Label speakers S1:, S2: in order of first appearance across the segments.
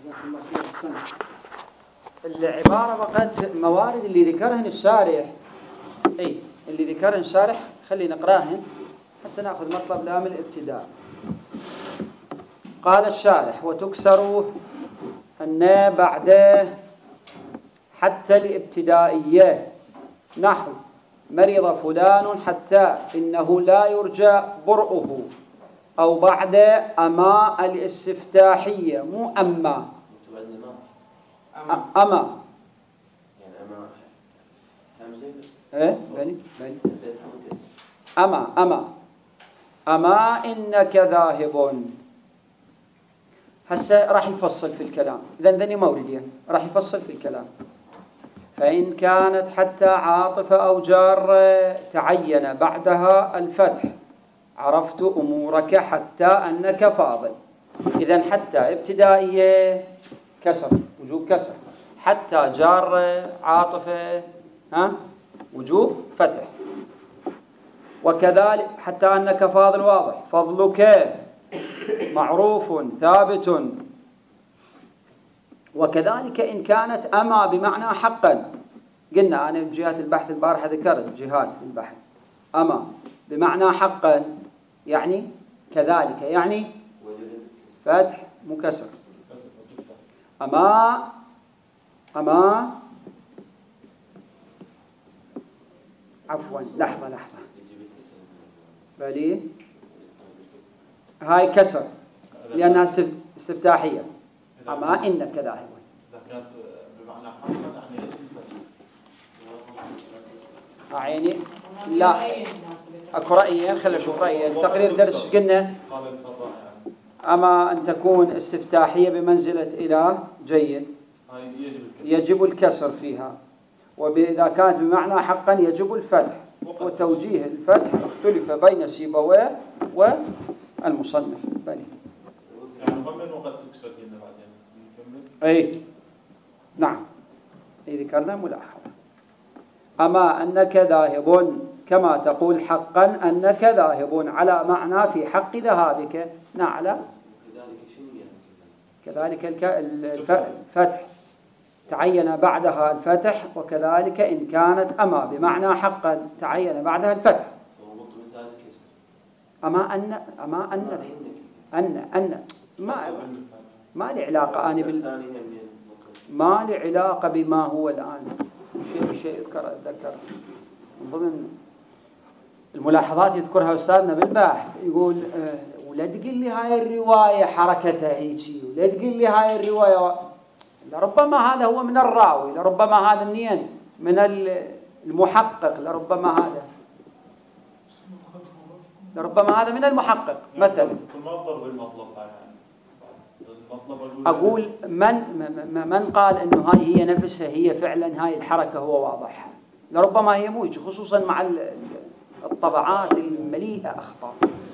S1: العبارة بقت موارد اللي ذكرهن الشارح، اللي ذكرهن الشارح خلي نقراهن حتى نأخذ مطلب لام الابتداء. قال الشارح: وتكسر النا بعد حتى الابتدائية، نحو مرض فلان حتى إنه لا يرجى برؤه، أو بعد أما الاستفتاحية، مو أما أما
S2: يعني أما همزة
S1: بني أما إنك ذاهب. هسه راح يفصل في الكلام، إذن ذني موردين راح يفصل في الكلام. فإن كانت حتى عاطفة أو جار تعين بعدها الفتح، عرفت أمورك حتى أنك فاضل. إذن حتى ابتدائية كسر، وجوب كسر. حتى جار عاطفة وجوب فتح. وكذلك حتى أنك فاضل واضح، فضلك معروف ثابت. وكذلك إن كانت أما بمعنى حقا، قلنا أنا بجهات البحث البارحة ذكرت جهات البحث، أما بمعنى حقا يعني كذلك، يعني فتح مكسر. أما عفوا لحظة بلي هاي كسر لأنها استفتاحية. أما إنك ذاهب
S3: بمعنى حقا
S1: يعني لا أكو رأيين، خلي أشوف رأيين. تقرير درس قلنا أما أن تكون استفتاحية بمنزلة إله جيد يجب الكسر فيها، وإذا كانت بمعنى حقا يجب الفتح. وتوجيه الفتح اختلف بين سيبويه والمصنف.
S3: يعني ضمن وقد تكسر هنا بعدين نكمل.
S1: أي نعم، ذكرنا ملاحظة. أما أنك ذاهب كما تقول حقا أنك ذاهب على معنى في حق ذهابك. نعلى كذلك الفتح تعين بعدها الفتح. وكذلك إن كانت أما بمعنى حقا تعين بعدها الفتح. أما أن ما لي علاقة أنا ما لي علاقة بما هو الآن. شيء أتذكر من ضمن الملاحظات يذكرها أستاذنا بالباحث، يقول ولا تقل لي هاي الرواية حركتها هيجي، ولا تقل لي هاي الرواية. لربما هذا هو من الراوي، لربما هذا منين من المحقق، لربما هذا من المحقق مثلا. أقول من قال إنه هاي هي نفسها، هي فعلا هاي الحركة هو واضح، لربما هي مو يجي، خصوصا مع الطبعات المليئة أخطاء.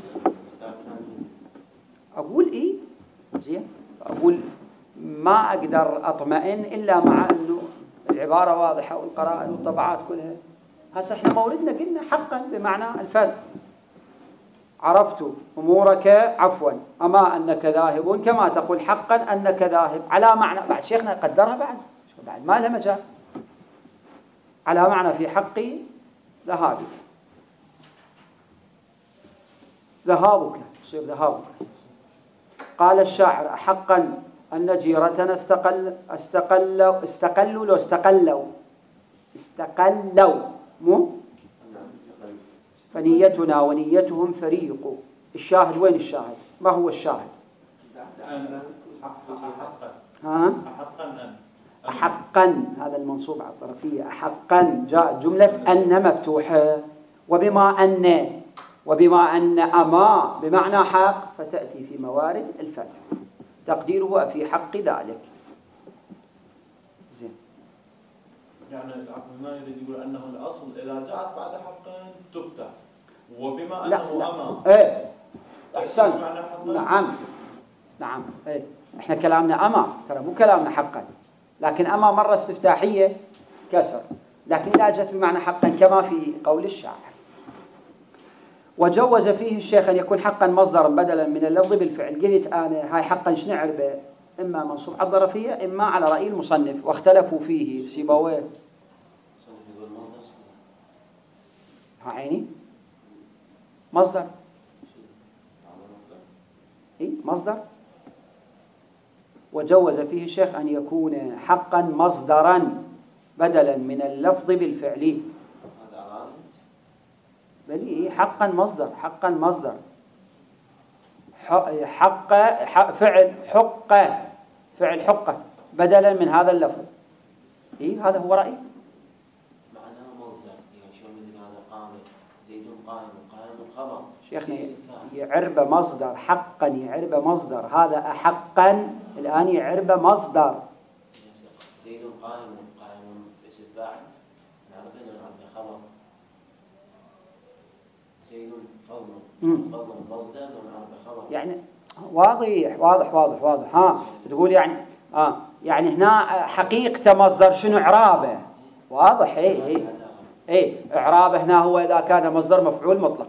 S1: أقول زين، أقول ما أقدر أطمئن إلا مع إنه العبارة واضحة والقراءة والطبعات كلها. هسه إحنا موردنا قلنا حقا بمعنى الفتح، عرفت أمورك عفوا أما أنك ذاهب كما تقول حقا أنك ذاهب على معنى. بعد شيخنا قدرها بعد ما لها مجال، على معنى في حق ذهابك يصير ذهابك. قال الشاعر: حقا أن جيرتنا استقلوا مو فنيتنا ونيتهم فريق. الشاهد وين الشاهد؟ ما هو الشاهد؟ أحقا هذا المنصوب على الطرفية. أحقا جاء جملة أن مفتوحة، وبما أن أما بمعنى حق فتأتي في موارد الفتح، تقديره في حق ذلك. زين.
S3: يعني العقل يريد يقول أنه الأصل إذا جاءت بعد حق تفتح، وبما أنه أما
S1: أحسن. نعم إحنا كلامنا أما، ترى مو كلامنا حقا، لكن أما مرة استفتاحية كسر، لكن لا جت بمعنى حقا كما في قول الشاعر. وجوز فيه الشيخ أن يكون حقا مصدرا بدلا من اللفظ بالفعل. قلت أنا هاي حقا شنو عربه؟ إما منصوب على الظرفية إما على رأي المصنف، واختلفوا فيه سيبويه. عيني مصدر، إيه مصدر، وجوز فيه الشيخ أن يكون حقا مصدرا بدلا من اللفظ بالفعل. بل إيه حقا مصدر، حقا مصدر، حق فعل حق، فعل حقه بدلا من هذا اللفظ. إيه هذا هو رأيي.
S2: معناه مصدر، يعني شو مثل هذا قام زيد قائم، قائم خبر.
S1: شيخنا يعرب مصدر، حقا يعرب مصدر، هذا أحقا الآن يعرب مصدر.
S2: زيد قائم، قائم اسم فاعل، نعرف انه نعرف خبر. زيد فضل مصدر ونعرف خبر.
S1: يعني واضح واضح واضح واضح. ها تقول يعني يعني هنا حقيقة مصدر شنو إعرابه؟ واضح. ايه إعرابه هنا هو إذا كان مصدر مفعول مطلق،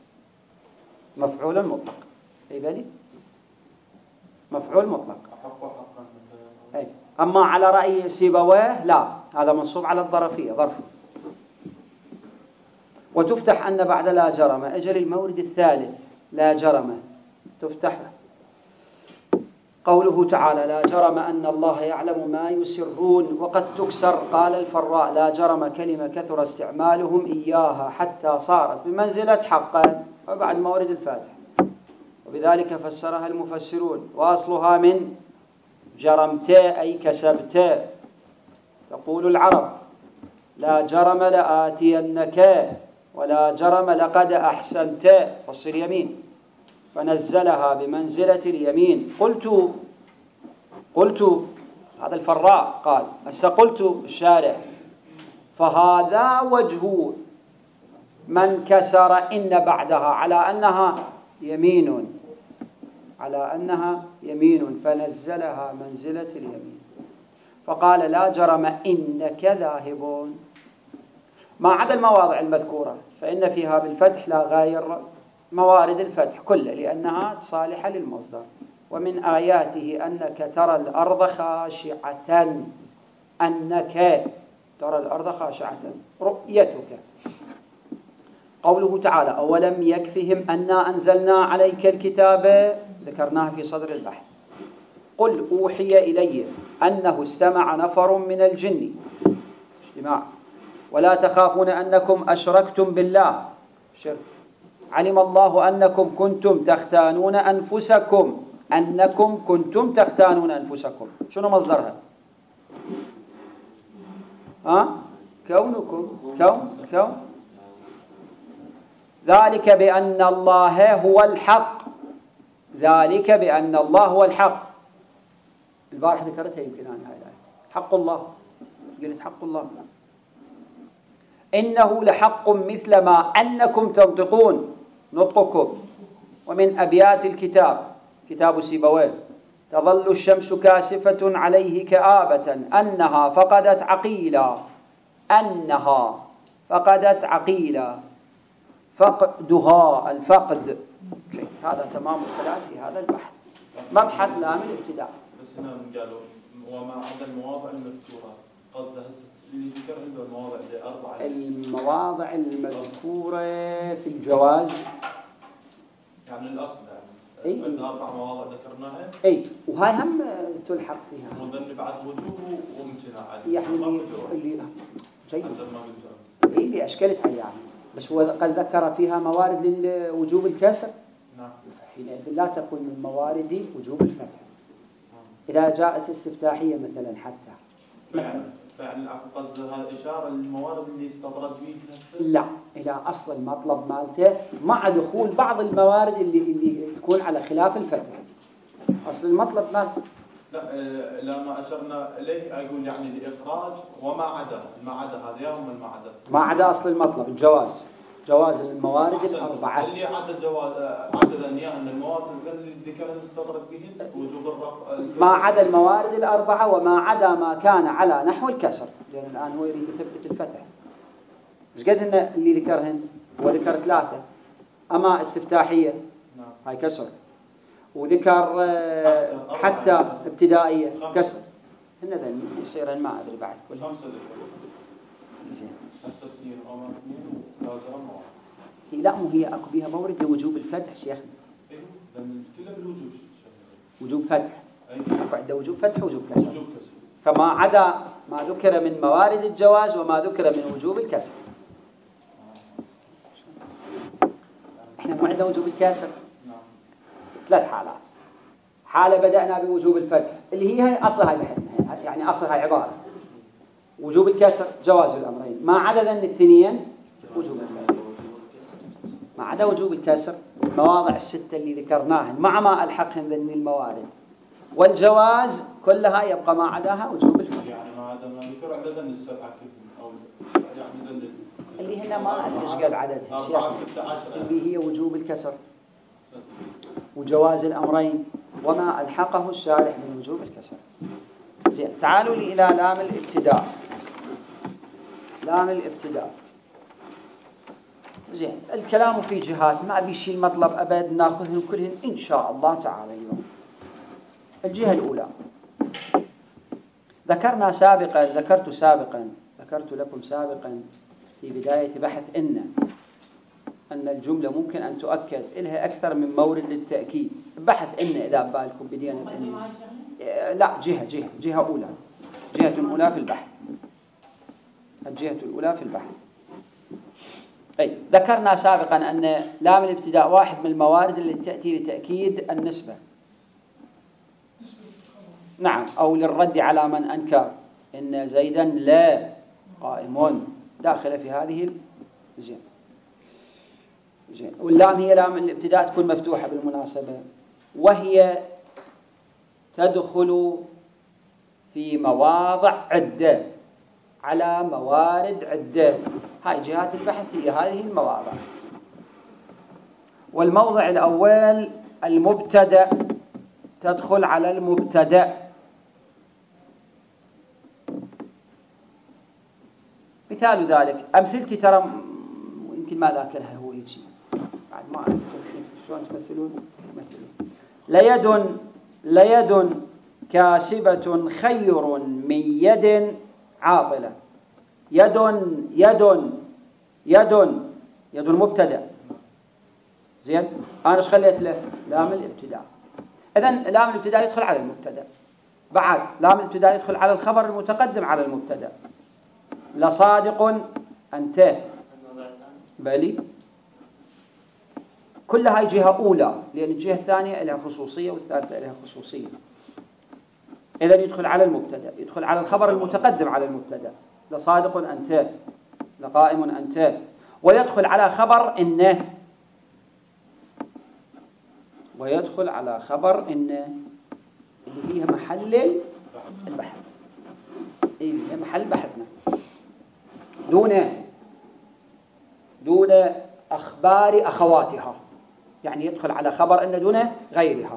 S1: مفعول مطلق. اي بالي مفعول مطلق. اي اما على رأي سيبويه لا، هذا منصوب على الظرفية، ظرف. وتفتح أن بعد لا جرم أجل المورد الثالث لا جرم تفتح قوله تعالى لا جرم أن الله يعلم ما يسرون، وقد تكسر قال الفراء لا جرم كلمة كثر استعمالهم إياها حتى صارت بمنزلة حقا وبعد مورد الفاتح، وبذلك فسرها المفسرون. وأصلها من جرمتا أي كسبتا. تقول العرب لا جرم لآتينك، ولا جرم لقد أحسنت، فصل يمين، فنزلها بمنزلة اليمين. قلت هذا الفراء قال قلت الشارع فهذا وجه من كسر إن بعدها على أنها يمين، على أنها يمين فنزلها منزلة اليمين، فقال لا جرم إنك ذاهبون، ما عدا المواضع المذكورة فإن فيها بالفتح لا غير موارد الفتح كله لأنها صالحة للمصدر. ومن آياته أنك ترى الأرض خاشعة، أنك ترى الأرض خاشعة رؤيتك. قوله تعالى أولم يكفهم أنا أنزلنا عليك الكتاب، ذكرناها في صدر البحث. قل أوحي إلي أنه استمع نفر من الجن، اجتماع، ولا تخافون أنكم أشركتم بالله، شرك، علم الله أنكم كنتم تختانون أنفسكم، أنكم كنتم تختانون أنفسكم، شنو مصدرها؟ كونكم، كون ذلك بأن الله هو الحق، ذلك بأن الله هو الحق. البارح ذكرتها يمكن أنا هاي الآية، حق الله، قلت حق الله، إنه لحق مثل ما أنكم تنطقون، نطقكم. ومن أبيات الكتاب كتاب سيبويه تظل الشمس كاسفة عليه كآبة أنها فقدت عقيلا، أنها فقدت عقيلا، فقدها الفقد. هذا تمام الكلام في هذا البحث، مبحث لا من الابتداء.
S3: بس هنا قالوا وما عدا المواضع المذكورة، قصده اللي ذكر عنده المواضع الأربعة،
S1: المواضع المذكورة في الجواز
S3: يعني الأصل
S1: يعني
S3: يعني الأربع مواضع ذكرناها،
S1: اي وهاي هم تلحق فيها
S3: وظن بعد وجوب وامتناع
S1: يعني اللي جيد
S3: حسب ما قلت
S1: اللي أشكلت عليه يعني. بس هو قد ذكر فيها موارد لوجوب الكسر،
S3: نعم،
S1: حينئذ لا تكون من موارد وجوب الفتح إذا جاءت استفتاحية مثلا حتى
S3: فعلا قصد هذا إشارة للموارد اللي استطرد بيها،
S1: لا إلى أصل المطلب مالته مع دخول بعض الموارد اللي تكون على خلاف الفتح. أصل المطلب مالته
S3: لا ما أشرنا إليه أقول يعني الإخراج وما عدا، ما عدا هذا هم ما عدا،
S1: ما عدا أصل المطلب الجواز، جواز الموارد الأربعة
S3: اللي عدا جواز عددا أن الموارد اللي ذكرها استطرد بهن وجوب الرفع،
S1: ما عدا الموارد الأربعة وما عدا ما كان على نحو الكسر، لأن الآن هو يريد يثبت الفتح. إيش قد إن اللي ذكرهن؟ هو ذكر ثلاثة، أما استفتاحية هاي كسر، وذكر حتى ابتدائية كسر، هن ذن يصير ما أدري بعد كل
S3: 5 ذكر.
S1: زين.
S3: حتى 2 أو 2 ثلاثة أمر.
S1: لا مو هي أكو بها مورد لوجوب الفتح شيخنا.
S3: أيوه لأن كله بالوجوب.
S1: وجوب فتح.
S3: أيوه.
S1: أكو عنده وجوب فتح ووجوب كسر.
S3: وجوب كسر.
S1: فما عدا ما ذكر من موارد الجواز وما ذكر من وجوب الكسر. احنا مو عندنا وجوب الكسر.
S3: نعم.
S1: 3 حالات. حالة بدأنا بوجوب الفتح اللي هي أصلها بحثنا، يعني أصلها عبارة وجوب الكسر جواز الأمرين، ما عدا ذن الاثنين وجوب الفتح. ما عدا وجوب الكسر المواضع ال6 اللي ذكرناهن مع ما ألحقهن ذن الموارد، والجواز كلها يبقى ما عداها وجوب الفتح.
S3: يعني ما عدا ما ذكر عددا السبعة كيف أو يعني ذن
S1: اللي هنا ما أدري قد عددها
S3: 4 16
S1: اللي هي وجوب الكسر وجواز الأمرين وما ألحقه الشارح من وجوب الكسر. زين، تعالوا لي إلى لام الابتداء. لام الابتداء. زين، الكلام في جهات ما أبي شيء المطلب أبد ناخذهم كلهن إن شاء الله تعالى اليوم. الجهة الأولى ذكرت لكم سابقا في بداية بحث أن الجملة ممكن أن تؤكد إلها أكثر من مورد للتأكيد. بحث إذا بالكم بدينا لا جهة أولى، جهة أولى في البحث، الجهة الأولى في البحث. أي ذكرنا سابقا أن لام الابتداء واحد من الموارد اللي تأتي لتأكيد النسبة، نعم، أو للرد على من أنكر إن زيدا لا قائم، داخل في هذه زين. واللام هي لام الابتداء تكون مفتوحة بالمناسبة، وهي تدخل في مواضع عدة على موارد عدة. هاي جهات البحث هي هذه المواضع. والموضع الأول المبتدأ تدخل على المبتدأ. مثال ذلك أمثلتي ترى يمكن ما ذاكرها هو يجي بعد ما أعرف شلون تمثلون. ليد كاسبة خير من يد عاطلة. يد مبتدأ. زين، أنا ايش خليت له؟ لام الابتداء. إذن لام الابتداء يدخل على المبتدأ. بعد لام الابتداء يدخل على الخبر المتقدم على المبتدأ. لصادق أنت بلي. كل هاي جهة أولى، لأن الجهة الثانية لها خصوصية والثالثة لها خصوصية. إذن يدخل على المبتدأ، يدخل على الخبر المتقدم على المبتدأ. لصادق أنت، لقائم أنت. ويدخل على خبر إنه، ويدخل على خبر إنه اللي هي محل البحث. هي محل بحثنا دون أخبار أخواتها، يعني يدخل على خبر إن دون غيرها.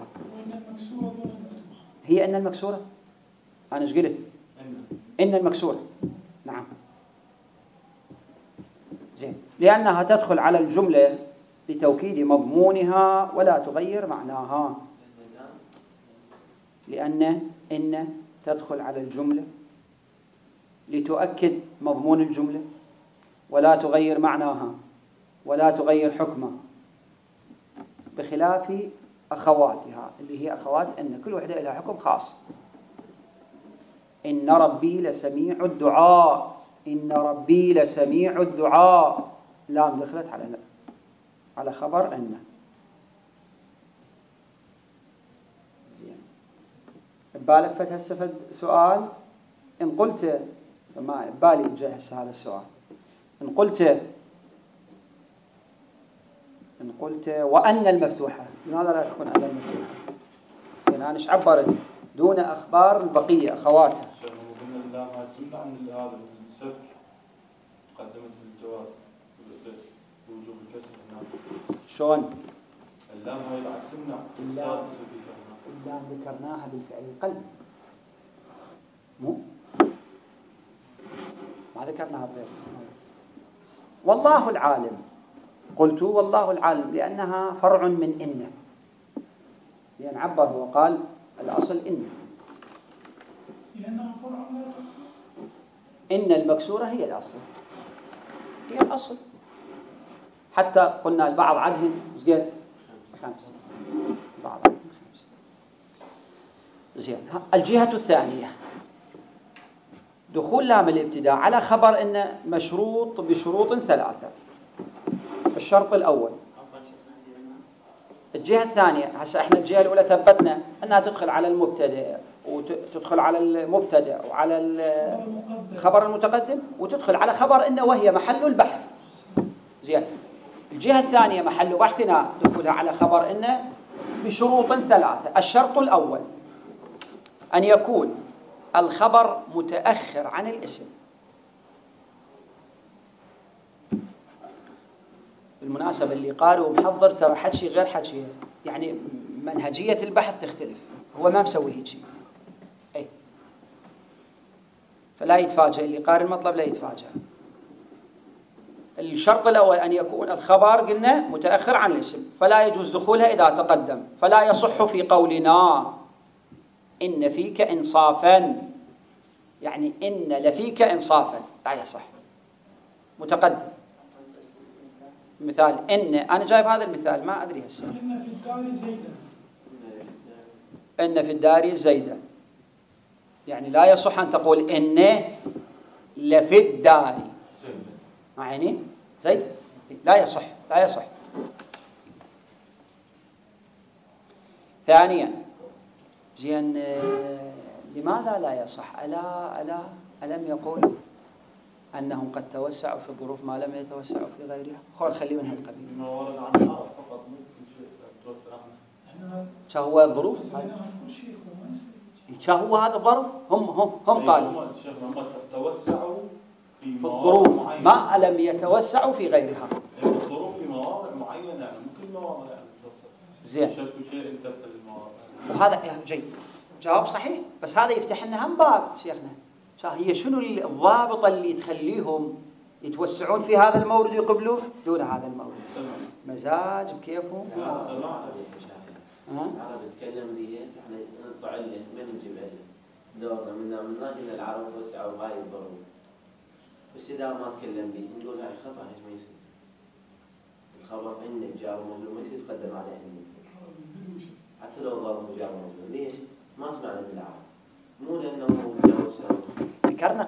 S1: هي إن المكسورة. أنا إيش قلت؟ إن المكسورة. نعم. زين، لأنها تدخل على الجملة لتوكيد مضمونها ولا تغير معناها. لأن إن تدخل على الجملة لتؤكد مضمون الجملة ولا تغير معناها ولا تغير حكمها، بخلاف أخواتها اللي هي أخوات إن كل واحدة لها حكم خاص. إن ربي لسميع الدعاء. إن ربي لسميع الدعاء. لام دخلت على خبر إن. زين، ببالك فتح السفد سؤال؟ إن قلت سماع بالي جاهز هذا السؤال. إن قلت وأن المفتوحة، لماذا لا تكون أن المفتوحة؟ لأن أنا إيش عبرت؟ دون أخبار البقية أخواتها.
S3: قلنا اللام تمنع من هذا السبب قدمت بالجواز وجوب الكسر هناك.
S1: شلون؟
S3: اللام هاي بعد تمنع السادس
S1: اللام ذكرناها بالفعل القلب، مو؟ ما ذكرناها بغير. والله العالم. قلت والله العالم لأنها فرع من إن. لأن عبر هو قال الأصل
S4: لأنها فرع لا
S1: إن المكسورة هي الأصل، هي الأصل. حتى قلنا البعض عدهم زين 5، بعض عدهم 5. زين. الجهة الثانية دخول لام الابتداء على خبر إن مشروط بشروط 3. الشرط الأول، الجهة الثانية. هسه احنا الجهة الأولى ثبتنا أنها تدخل على المبتدأ وتدخل على المبتدأ وعلى الخبر المتقدم وتدخل على خبر إنه وهي محل البحث. زين. الجهة الثانية محل بحثنا دخولها على خبر إنه بشروط 3. الشرط الأول أن يكون الخبر متأخر عن الاسم. بالمناسبة اللي قالوا محضر ترى حكي غير حكي، يعني منهجية البحث تختلف، هو ما مسوي هيك شيء. أي فلا يتفاجأ اللي قارئ المطلب، لا يتفاجأ. الشرط الأول أن يكون الخبر قلنا متأخر عن الاسم، فلا يجوز دخولها إذا تقدم. فلا يصح في قولنا إن فيك إنصافا، يعني إن لفيك إنصافا، لا يصح. متقدم. مثال إن، أنا جايب هذا المثال ما أدري هسه.
S4: إن في الدار زيدا،
S1: إن في الدار زيدا، يعني لا يصح أن تقول إن لفي الدار، يعني زيد، لا يصح، لا يصح. ثانيا زين، لماذا لا يصح؟ ألم يقول أنهم قد توسعوا في الظروف ما لم يتوسعوا في غيرها؟ خلي من هالقبيل.
S3: ما ورد عن العرب فقط مو كل شيء توسع.
S1: شو هو الظروف؟ شو هو هذا الظرف؟ هم قالوا
S3: الشيخ هم توسعوا في
S1: الظروف
S3: معينة،
S1: ما لم يتوسعوا في غيرها.
S3: الظروف في مواضع معينة، يعني مو كل مواضع يعني توسع.
S1: زين.
S3: شيء انتبه للمواضع.
S1: وهذا جيد، جواب صحيح، بس هذا يفتح لنا هم باب شيخنا. هي شنو الضابطة اللي تخليهم يتوسعون في هذا المورد ويقبلوا دون هذا المورد؟ مزاج بكيفهم.
S2: العرب يتكلم به، احنا نطلع له من نجيب له دورنا منا ان العرب توسعوا غاية الضروب، بس اذا ما تكلم به نقول هاي خطأ. ايش ما يصير؟ الخبر عندك جار ومجرور ما يصير تقدم عليه عندك، حتى لو ظرف جار ومجرور. ليش؟ ما سمعنا من العرب، مو لانه توسع.
S1: ذكرنا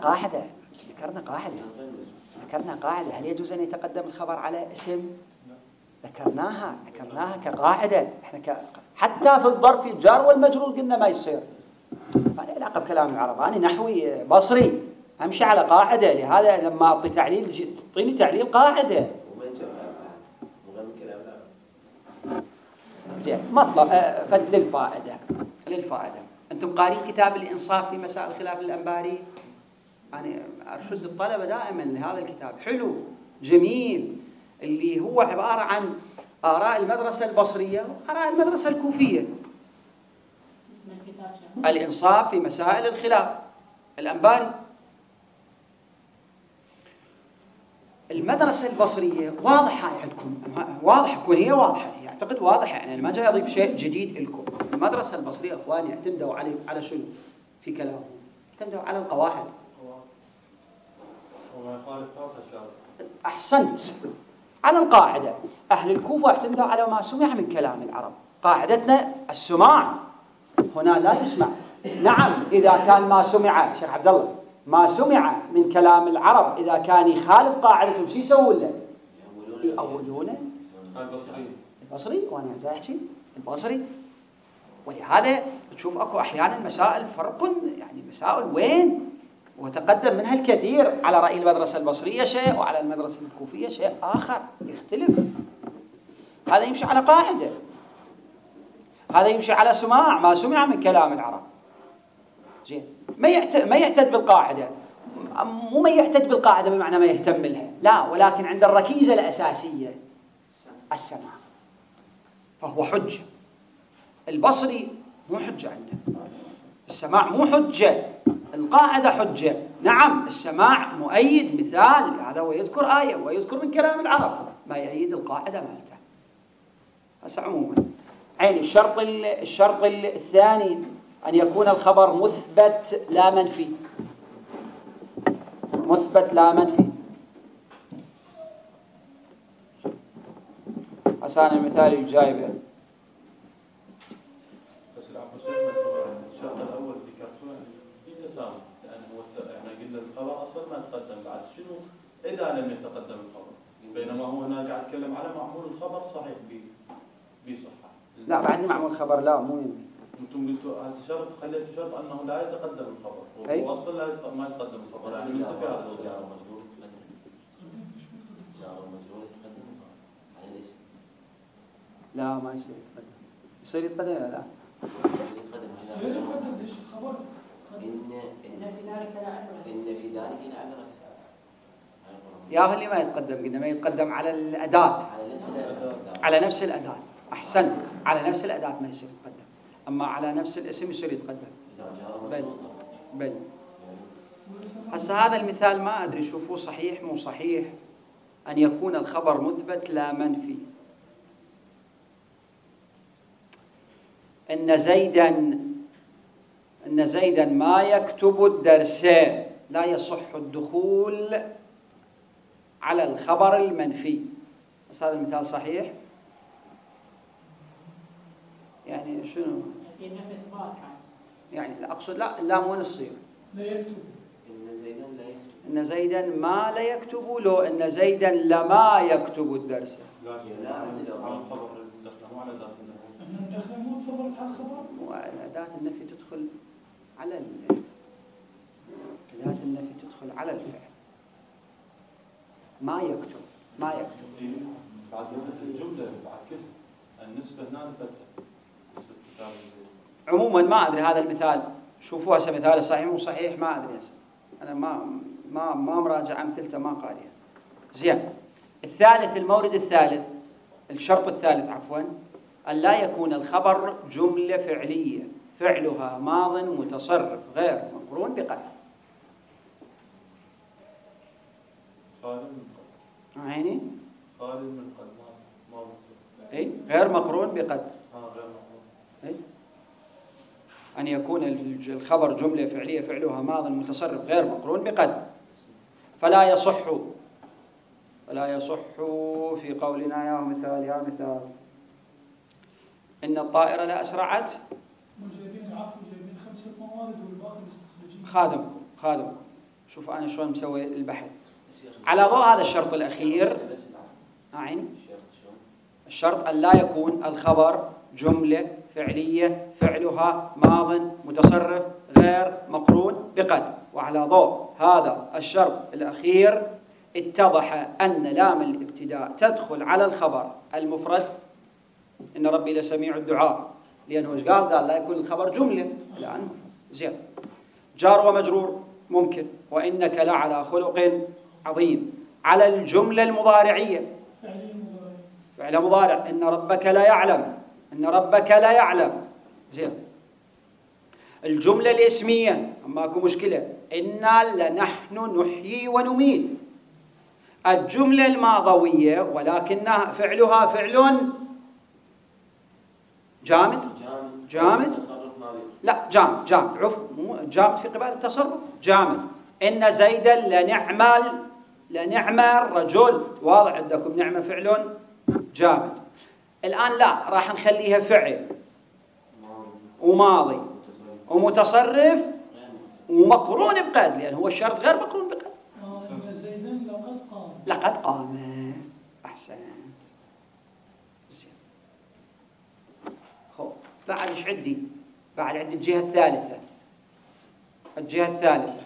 S1: قاعدة، هل يجوز أن يتقدم الخبر على اسم؟ ذكرناها كقاعدة. احنا حتى في الظرف الجار والمجرور قلنا ما يصير. ما له علاقة بكلام العرب، أنا نحوي بصري أمشي على قاعدة. لهذا لما أعطي تعليل تعطيني تعليل قاعدة.
S2: ومن جمع ومن كلام العرب.
S1: زين. مطلب للفائدة. أنتم قارئين كتاب الإنصاف في مسائل خلاف الأنباري؟ أنا أرشد الطلبة دائما لهذا الكتاب، حلو جميل، اللي هو عبارة عن آراء المدرسة البصرية وآراء المدرسة الكوفية. الإنصاف في مسائل الخلاف الأنباري. المدرسة البصرية واضحة عندكم، واضحة، تكون هي واضحة، أعتقد واضحة، يعني أنا ما جاي أضيف شيء جديد لكم. المدرسة البصرية أخواني اعتمدوا على شنو في كلامهم؟ اعتمدوا على القواعد. أحسنت، على القاعدة. أهل الكوفة اعتمدوا على ما سمع من كلام العرب. قاعدتنا السماع، هنا لا يسمع. نعم، إذا كان ما سمع شيخ عبد الله ما سمع من كلام العرب، إذا كان يخالف قاعدتهم شو يسوون له؟ يأولونه. البصري، وأنا جاي أحكي البصري. ولهذا تشوف أكو أحيانا مسائل فرق، يعني مسائل وين وتقدم منها الكثير على رأي المدرسة البصرية شيء وعلى المدرسة الكوفية شيء آخر يختلف. هذا يمشي على قاعدة، هذا يمشي على سماع ما سمع من كلام العرب. زين. ما يعتد بالقاعدة، مو ما يعتد بالقاعدة بمعنى ما يهتم لها، لا، ولكن عند الركيزة الأساسية السماع فهو حجة. البصري مو حجة عنده، السماع مو حجة، القاعدة حجة. نعم السماع مؤيد، مثال هذا ويذكر آية ويذكر من كلام العرب ما يؤيد القاعدة مالته. هسه عموما عين الشرط الثاني أن يكون الخبر مثبت لا منفي. مثبت لا منفي. عشان المثال الجايبه
S3: بس العفو شيخنا الشرط الاول ذكرته في تسامح، لان هو احنا قلنا الخبر اصلا ما تقدم بعد شنو اذا لم يتقدم الخبر، بينما هو هنا قاعد يتكلم على معمول الخبر صحيح بصحه.
S1: لا بعد معمول الخبر لا مو يمكن.
S3: انتم قلتوا هذا شرط، خليتوا شرط انه لا يتقدم الخبر،
S1: أي.
S3: هو اصلا ما يتقدم الخبر، يعني من هذا
S2: جار ومجرور يتقدم. جار ومجرور يتقدم على الاسم.
S1: لا ما يصير يتقدم. يصير يتقدم لا.
S2: يتقدم
S4: غير يقدم ليش الخبر؟
S2: إن في ذلك لعبرة.
S1: يا هو اللي ما يتقدم قلنا ما يتقدم على الأداة. على نفس الأداة. أحسنت. على نفس الأداة ما يصير يتقدم. أما على نفس الاسم يصير يتقدم. بل هسه هذا المثال ما أدري شوفوه صحيح مو صحيح أن يكون الخبر مثبت لا منفي. إن زيدا ما يكتب الدرس لا يصح الدخول على الخبر المنفي. بس هذا المثال صحيح؟ يعني شنو؟ يعني لا أقصد لا مو نصير.
S4: لا يكتب.
S1: إن زيدا ما لا يكتب لو إن زيدا لما يكتب الدرس.
S3: لا على الخبر الدخل مو على ذات النفي.
S4: أن الدخل مو تفضلت على الخبر؟
S1: وأداة النفي تدخل على أداة النفي تدخل على الفعل. ما يكتب.
S3: بعد الجملة بعد كده النسبة هنا نفتح نسبة كتاب
S1: عموما ما أدري هذا المثال شوفوا هسه مثال صحيح مو صحيح ما أدري هسه أنا ما مراجع أمثلته ما قارئ. زين الثالث المورد الثالث الشرط الثالث عفوا أن لا يكون الخبر جملة فعلية فعلها ماض متصرف غير مقرون بقد.
S3: خالد من قد.
S1: عيني
S3: خالد من قد ما
S1: أي غير مقرون بقد.
S3: غير مقرون.
S1: أي أن يكون الخبر جملة فعلية فعلها ماض متصرف غير مقرون بقد. فلا يصح في قولنا يا مثال إن الطائرة لأسرعت
S4: جايبين العفو جايبين 5 موارد والباقي مستخرجين.
S1: خادم شوف أنا شلون مسوي البحث على ضوء هذا الشرط الأخير. عين الشرط أن لا يكون الخبر جملة فعلية فعلها ماض متصرف غير مقرون بقد. وعلى ضوء هذا الشرط الأخير اتضح أن لام الابتداء تدخل على الخبر المفرد إن ربي لسميع الدعاء لأنه إيش قال لا يكون الخبر جملة الآن. زين جار ومجرور ممكن وإنك لعلى خلق عظيم على الجملة المضارعية فعل مضارع إن ربك لا يعلم. زين الجملة الاسمية ماكو مشكلة إنا لنحن نحيي ونميت. الجملة الماضوية ولكنها فعلها فعل جامد لا جامد جامد في قبال التصرف جامد. إن زيدا لنعم الرجل واضح عندكم نعمة فعل جامد. الآن لا راح نخليها فعل وماضي ومتصرف ومقرون بقد لأن هو الشرط غير مقرون بقد.
S4: إن زيدا
S1: لقد قام أحسن. خب بعد ايش عندي؟ بعد عندي الجهة الثالثة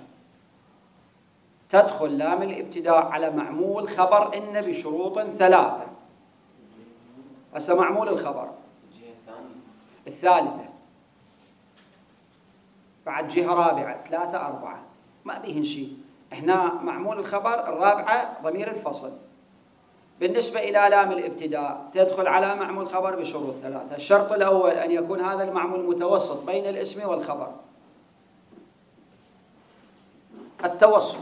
S1: تدخل لام الابتداء على معمول خبر إن بشروط 3. هسه معمول الخبر الثالثة بعد جهة رابعة 3 4 ما بيهن شيء. احنا معمول الخبر الرابعة ضمير الفصل. بالنسبة إلى لام الابتداء تدخل على معمول خبر بشروط 3. الشرط الأول أن يكون هذا المعمول متوسط بين الاسم والخبر. التوسط.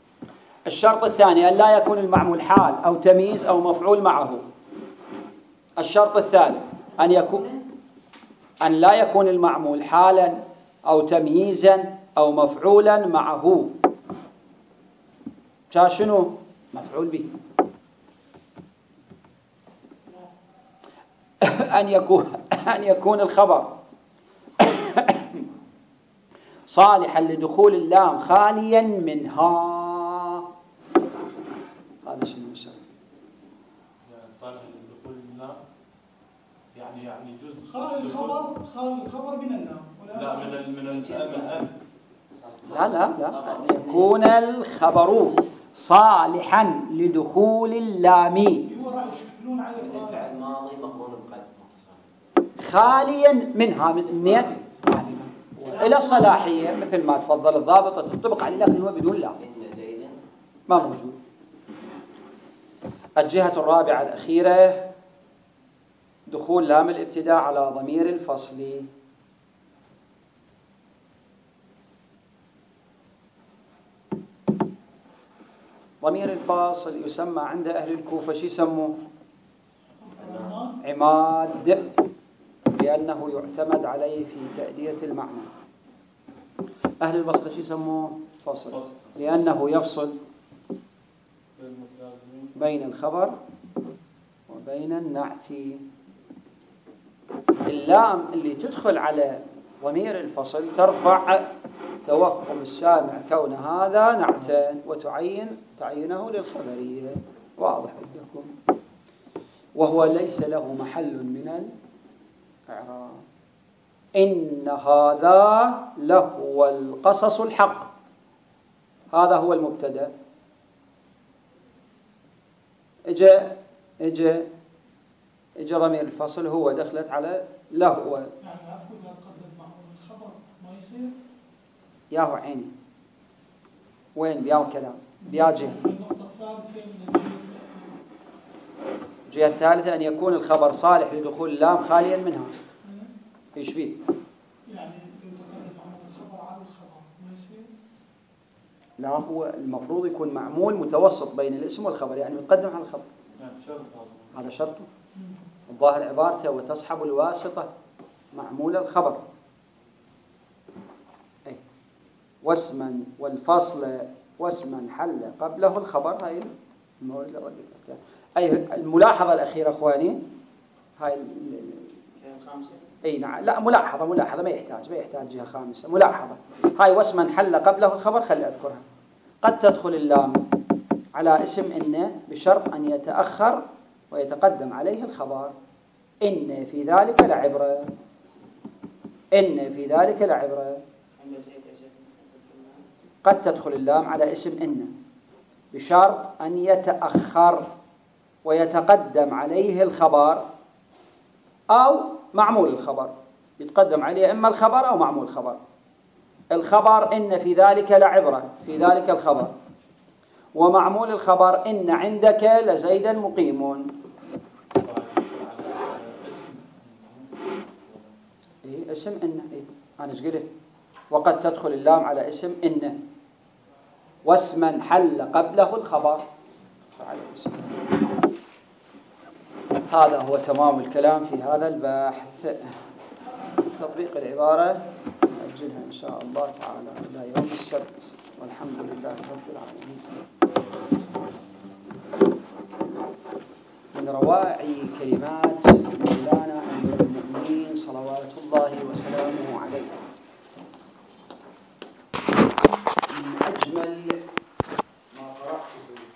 S1: الشرط الثاني أن لا يكون المعمول حال أو تمييز أو مفعول معه. الشرط الثالث أن لا يكون المعمول حالا أو تمييزا أو مفعولا معه. شنو مفعول به؟ أن يكون الخبر صالحا لدخول اللام خاليا منها. هذا شنو الشرط؟
S3: يعني صالح لدخول اللام، يعني جزء
S4: خال الخبر من اللام
S3: لا من الألف.
S1: لا أن يكون الخبر صالحا لدخول اللام
S4: يشكلون على
S2: الفعل الماضي مقرون بقد متصل
S1: خاليا منها من إلى صلاحية مثل ما تفضل الضابط تطبق عليه، لكن هو بدون لام
S2: إن زيدا
S1: ما موجود. الجهة الرابعة الأخيرة دخول لام الابتداء على ضمير الفصل. ضمير الفاصل يسمى عند أهل الكوفة شو يسموه؟ عماد، لأنه يعتمد عليه في تأدية المعنى. أهل البصرة شو يسموه؟ فصل، لأنه يفصل بين الخبر وبين النعت. اللام اللي تدخل على ضمير الفصل ترفع توهم السامع كون هذا نعتا تعينه للخبرية. واضح عندكم؟ وهو ليس له محل من الإعراب. إن هذا لهو القصص الحق، هذا هو المبتدأ. اجى ضمير الفصل هو دخلت على لهو.
S4: يعني عفوا لا تقدم معه الخبر ما يصير.
S1: ياهو عيني وين بياو كلام بيا جهة.
S4: النقطة الثالثة من
S1: الجهة الثالثة أن يكون الخبر صالح لدخول اللام خاليا منها. ايش بيه؟
S4: يعني لو تقدم معه الخبر على الخبر ما يصير.
S1: لا، هو المفروض يكون معمول متوسط بين الاسم والخبر، يعني يقدم على الخبر. هذا شرطه. الظاهر عبارته وتصحب الواسطة معمول الخبر. واسما والفصل واسما حل قبله الخبر. هاي الملاحظة الأخيرة أخواني، هاي
S2: خامسة.
S1: أي نعم، لا ملاحظة ما يحتاج جهة خامسة. ملاحظة هاي واسما حل قبله الخبر، خلي أذكرها. قد تدخل اللام على اسم إن بشرط أن يتأخر ويتقدم عليه الخبر. إن في ذلك لعبرة. إن في ذلك لعبرة. قد تدخل اللام على اسم إن بشرط أن يتأخر ويتقدم عليه الخبر أو معمول الخبر. يتقدم عليه إما الخبر أو معمول الخبر. الخبر إن في ذلك لعبرة، في ذلك الخبر. ومعمول الخبر إن عندك لزيدا مقيم. إيه اسم إن. إيه أنا إيش قلت؟ وقد تدخل اللام على اسم إن واسما حل قبله الخبر. هذا هو تمام الكلام في هذا البحث. تطبيق العبارة نأجلها إن شاء الله تعالى إلى يوم السبت، والحمد لله رب العالمين. من روائع كلمات مولانا أمير المؤمنين صلوات الله وسلامه عليه